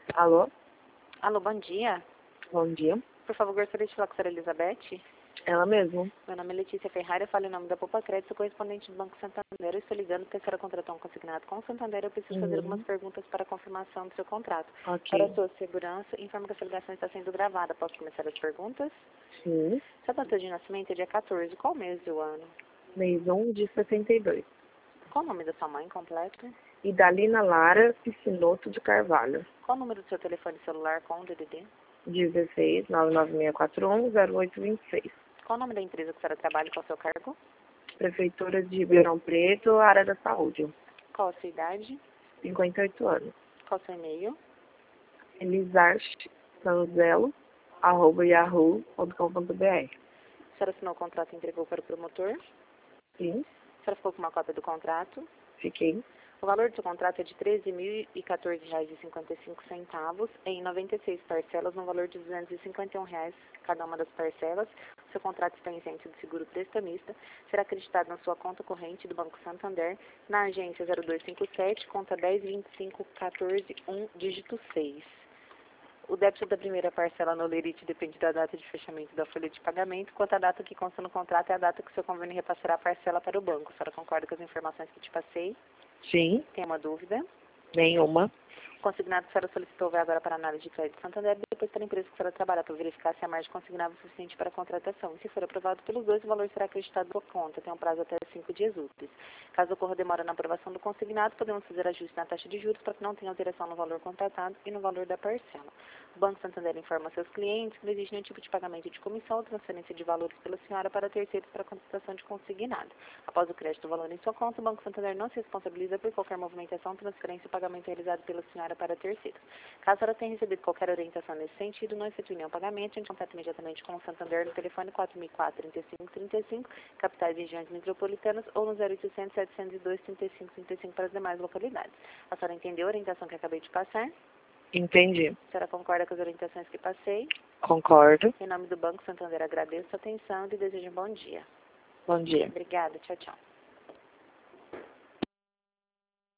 Alô? Alô, bom dia. Bom dia. Por favor, gostaria de falar com a senhora Elizabeth. Ela mesmo. Meu nome é Letícia Ferrari, eu falo em nome da Poupa Crédito, sou correspondente do Banco Santander. Eu estou ligando porque a senhora contratou um consignado com o Santander. Eu preciso fazer algumas perguntas para a confirmação do seu contrato. Para a Ok. sua segurança, informo que essa ligação está sendo gravada. Posso começar as perguntas? Sim. Sua data de nascimento é dia 14. Qual mês do ano? Mês 1 de 62. Qual o nome da sua mãe completo? Idalina Lara Piscinoto de Carvalho. Qual o número do seu telefone celular com o DDD? 16 99641 0826. Qual o nome da empresa que a senhora trabalha e qual o seu cargo? Prefeitura de Ribeirão Preto, área da saúde. Qual a sua idade? 58 anos. Qual o seu e-mail? elizarsanzelo@yahoo.com.br. A senhora assinou o contrato e entregou para o promotor? Sim. A senhora ficou com uma cópia do contrato? Fiquei. O valor do seu contrato é de R$ 13.014,55 em 96 parcelas, no valor de R$ 251 cada uma das parcelas. O seu contrato está isento de seguro prestamista. Será acreditado na sua conta corrente do Banco Santander, na agência 0257, conta 102514-1, dígito 6. O débito da primeira parcela no lerite depende da data de fechamento da folha de pagamento, quanto a data que consta no contrato é a data que o seu convênio repassará a parcela para o banco. A senhora concorda com as informações que te passei? Sim. Tem uma dúvida? Nenhuma. O consignado que a senhora solicitou vai agora para a análise de crédito Santander, depois para a empresa que a senhora trabalha, para verificar se a margem consignável é suficiente para a contratação. E se for aprovado pelos dois, o valor será acreditado por conta. Tem um prazo até 5 dias úteis. Caso ocorra demora na aprovação do consignado, podemos fazer ajuste na taxa de juros para que não tenha alteração no valor contratado e no valor da parcela. O Banco Santander informa seus clientes que não existe nenhum tipo de pagamento de comissão ou transferência de valores pela senhora para terceiros para a contratação de consignado. Após o crédito do valor em sua conta, o Banco Santander não se responsabiliza por qualquer movimentação, transferência ou pagamento realizado pela senhora para terceiros. Caso ela tenha recebido qualquer orientação nesse sentido, não efetue nenhum pagamento, entre em contato imediatamente com o Santander no telefone 4004-3535, capitais e regiões metropolitanas, ou no 0800 702 3535 para as demais localidades. A senhora entendeu a orientação que acabei de passar? Entendi. A senhora concorda com as orientações que passei? Concordo. Em nome do Banco Santander, agradeço a atenção e desejo um bom dia. Bom dia. Obrigada. Tchau, tchau.